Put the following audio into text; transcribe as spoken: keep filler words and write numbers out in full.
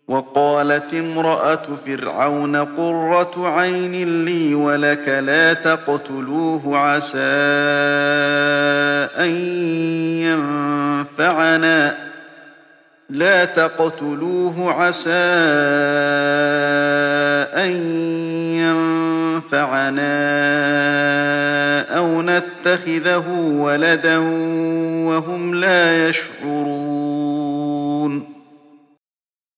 وقالت امرأة فرعون قرة عين لي ولك لا تقتلوه عسى أن ينفعنا لا تقتلوه عسى أن ينفعنا أو نتخذه ولدا وهم لا يشعرون